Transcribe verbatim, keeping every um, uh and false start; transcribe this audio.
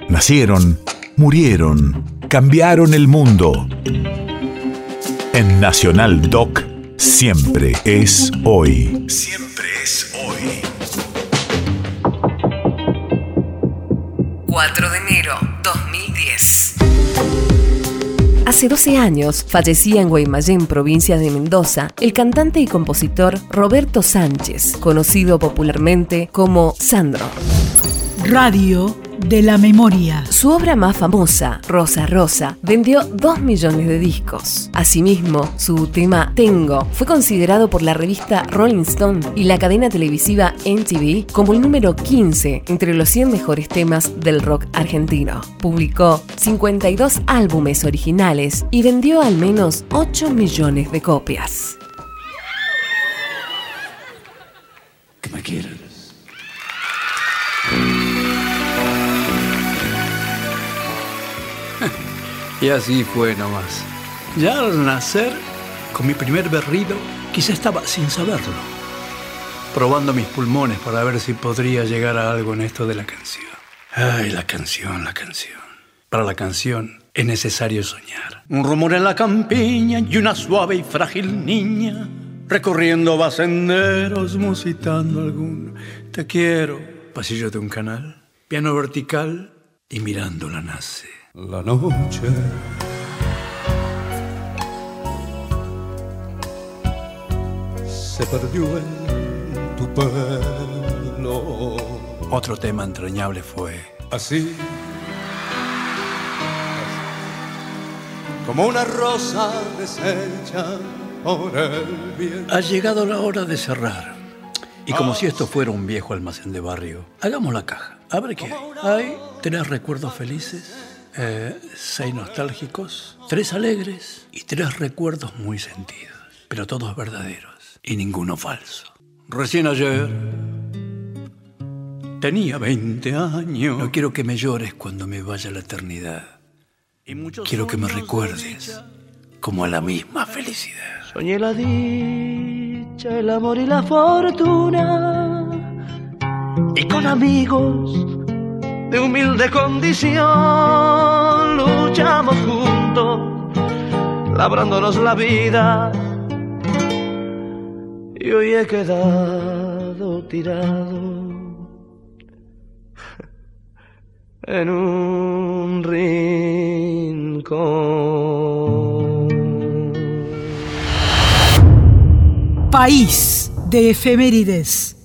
Nacieron, murieron, cambiaron el mundo. En Nacional Doc, siempre es hoy. Siempre es hoy. cuatro de enero dos mil diez. Hace doce años fallecía en Guaymallén, provincia de Mendoza, el cantante y compositor Roberto Sánchez, conocido popularmente como Sandro. Radio de la memoria. Su obra más famosa, Rosa Rosa, vendió dos millones de discos. Asimismo, su tema Tengo fue considerado por la revista Rolling Stone y la cadena televisiva M T V como el número quince entre los cien mejores temas del rock argentino. Publicó cincuenta y dos álbumes originales y vendió al menos ocho millones de copias. ¿Qué me quieres? Y así fue nomás. Ya al nacer, con mi primer berrido, quizá estaba sin saberlo, probando mis pulmones para ver si podría llegar a algo en esto de la canción. Ay, la canción, la canción. Para la canción es necesario soñar. Un rumor en la campiña y una suave y frágil niña recorriendo va senderos, musitando algún te quiero. Pasillo de un canal, piano vertical y mirándola nace la noche. Se perdió en tu pelo. Otro tema entrañable fue así, como una rosa deshecha por el viento. Ha llegado la hora de cerrar. Y como si esto fuera un viejo almacén de barrio, hagamos la caja. A ver qué hay. Hay tres recuerdos felices, eh, seis nostálgicos, tres alegres y tres recuerdos muy sentidos, pero todos verdaderos y ninguno falso. Recién ayer tenía veinte años. No quiero que me llores cuando me vaya la eternidad. Quiero que me recuerdes como a la misma felicidad. Soñé la dicha, el amor y la fortuna, y con amigos de humilde condición luchamos juntos, labrándonos la vida, y hoy he quedado tirado en un rincón. País de efemérides.